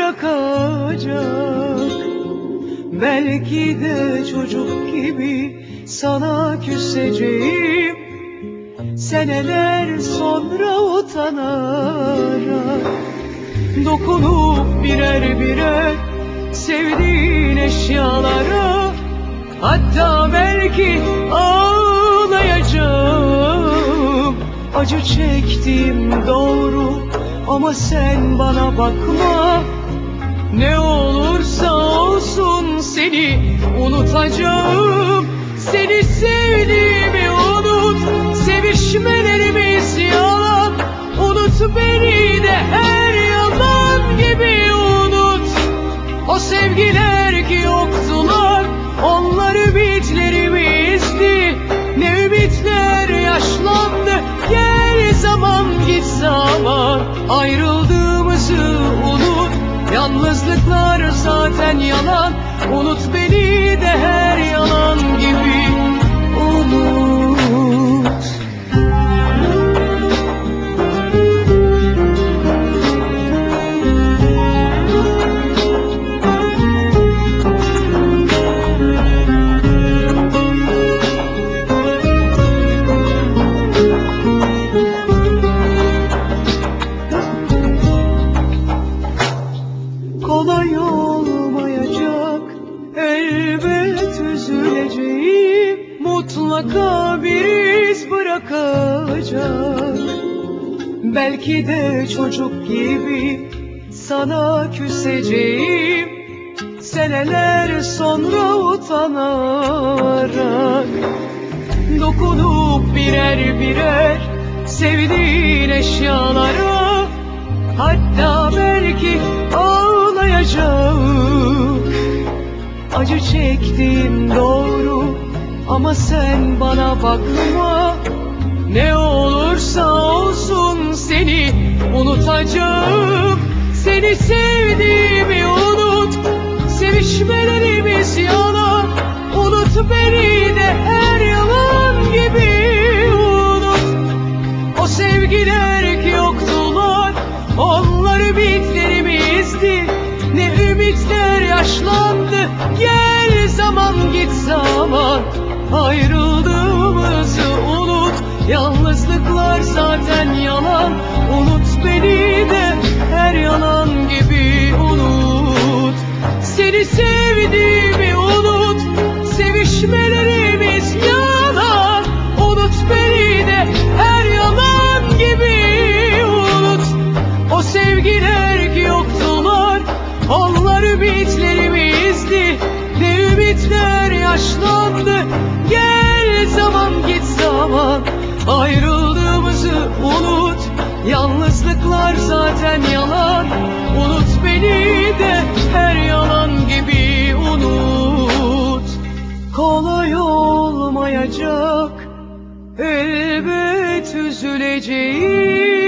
bırakacak. Belki de çocuk gibi sana küseceğim, seneler sonra utanarak. Dokunup birer birer sevdiğin eşyalara, hatta belki ağlayacağım. Acı çektiğim doğru ama sen bana bakma. Ne olursa olsun seni unutacağım. Seni sevdiğimi unut, sevişmelerimiz yalan. Unut beni de her yalan gibi unut. O sevgiler ki yoktular, onlar ümitlerimizdi. Ne ümitler yaşlandı, gel zaman git zaman. Ayrıldığımızı unut, yalnızlıklar zaten yalan. Unut beni de her yalan gibi unut. Kolay olmayacak, elbet üzüleceğim. Mutlaka bir iz bırakacak. Belki de çocuk gibi sana küseceğim, seneler sonra utanarak. Dokunup birer birer sevdiğin eşyalara, hatta belki ağlayacağım. Acı çektiğim doğru ama sen bana bakma. Ne olursa olsun seni unutacağım. Seni sevdiğimi unut, sevişmelerimiz yalan. Unut beni de her yalan gibi unut. O sevgiler ki yoktular, onlar ümitlerimizdi. Ne ümitler yaşlandı, gel zaman git zaman. Ayrıldığımızı unut, yalnızlıklar zaten yalan. Unut beni de her yalan gibi unut. Seni sevdiğimi unut, sevişmelerimiz yalan. Unut beni de her yalan gibi unut. O sevgiler ki yoktular, onlar ümitlerimizdi. Ne ümitler yaşlandı, gel zaman git zaman. Ayrıldığımızı unut, yalnızlıklar zaten yalan. Unut beni de her yalan gibi unut. Kolay olmayacak, elbet üzüleceğim.